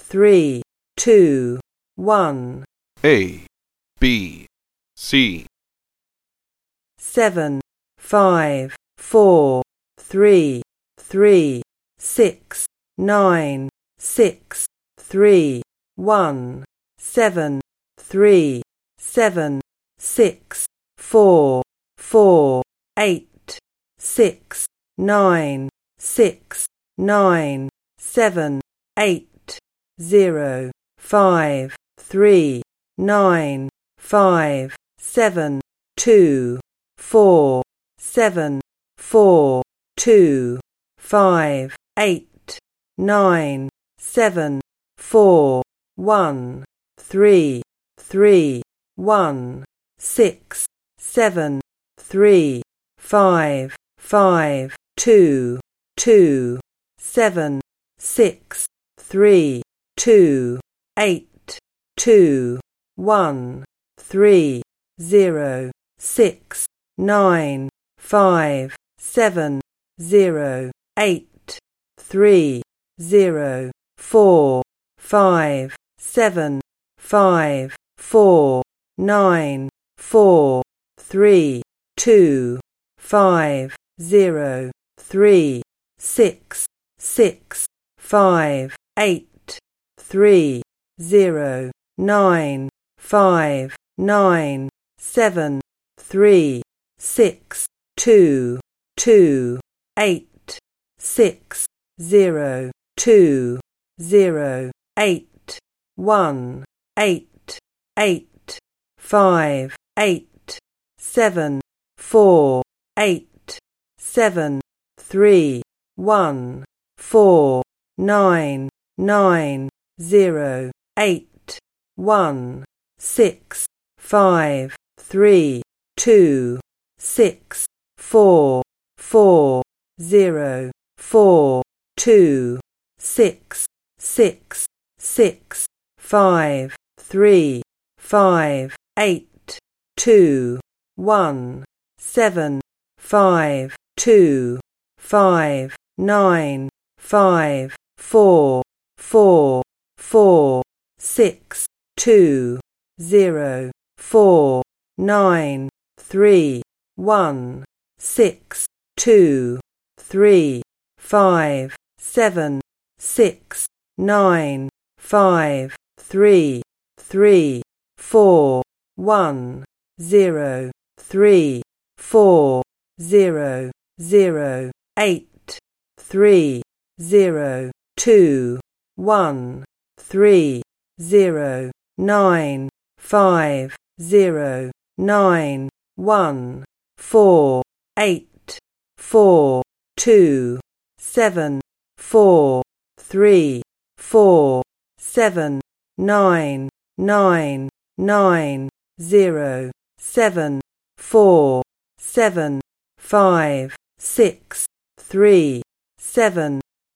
3, 2, 1. A, B, C. 7, 5, 4, 3, 3, 6, 9, 6, 3, 1, 7, 3, 7, 6, 4, 4, 8, 6, 9, 6, 9, 7, 8, 0, 5, 3, 9, 5, 7, 2, 4, 7, 4, 2, 5, 8, 9, 7, 4, 1, 3, 3, 1, 6, 7, 3, 5, 5, 2, 2, 7, 6, 3, 2, 8, 2, 1, 3, 0, 6, 9, 5, 7, 0, 8, 3, 0, 4, 5, 7, 5, 4, 9, 4, 3, 2, 5, 0, 3, 6, 6, 5, 8, 3, 0, 9, 5, 9, 7, 3, 6, 2, 2, 8, 6, 0, 2, 0, 8, 1, 8, 8, 5, 8, 7, 4, 8, 7, 3, 1, 4, 9, 9, 0, 8, 1, 6, 5, 3, 2, 6, 4, 4, 0, 4, 2, 6, 6, 6, 5, 3, 5, 8, 2, 1, 7, 5, 2, 5, 9, 5, 4, 4, 4, 6, 2, 0, 4, 9, 3, 1, 6, 2, 3, 5, 7, 6, 9, 5, 3, 3, 4, 1, 0, 3, 4, 0, 0, 8, 3, 0, 2, 1, 3, 0, 9, 5, 0, 9, 1, 4, 8, 4, 2, 7, 4, 3, 4, 7, 9, 9, 9, 0, 7, 4, 7, 5, 6, 3, 7,